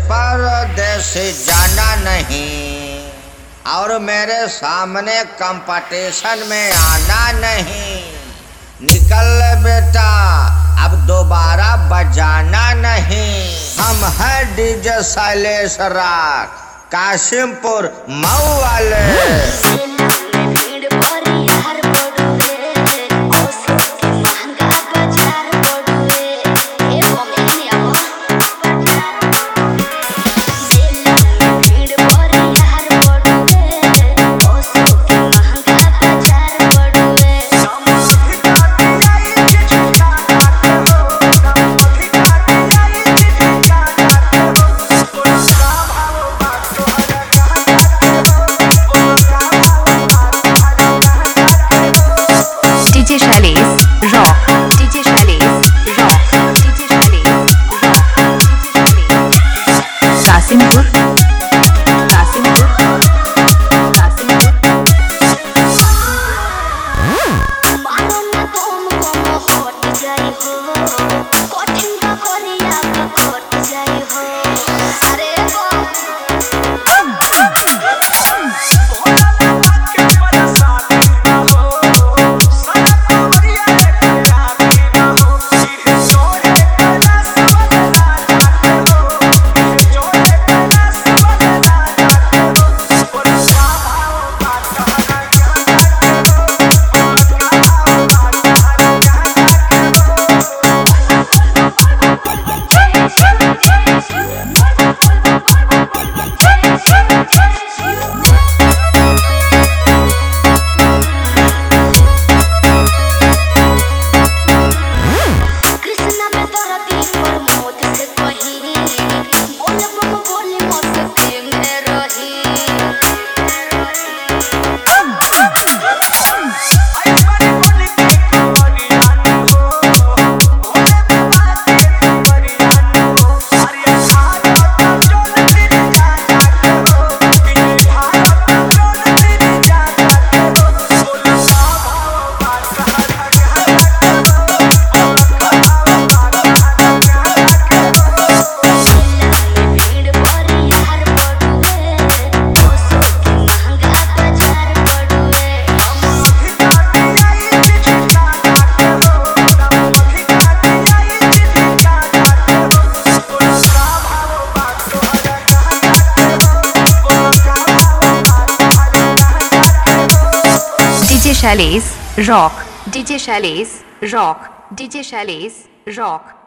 परदेश जाना नहीं और मेरे सामने कंपटीशन में आना नहीं। निकल बेटा, अब दोबारा बजाना नहीं। हम है डीजे शैलेश राग, काशिमपुर मऊ वाले। DJ Shailesh Rock, DJ Shailesh Rock, DJ Shailesh Rock, DJ Shailesh Kasimpur, Kasimpur, Kasimpur। मानो ना तुम को हट जाई हो, कठिन का कोरिया का खट जाई हो। अरे DJ Shailesh Rock, DJ Shailesh Rock, DJ Shailesh Rock।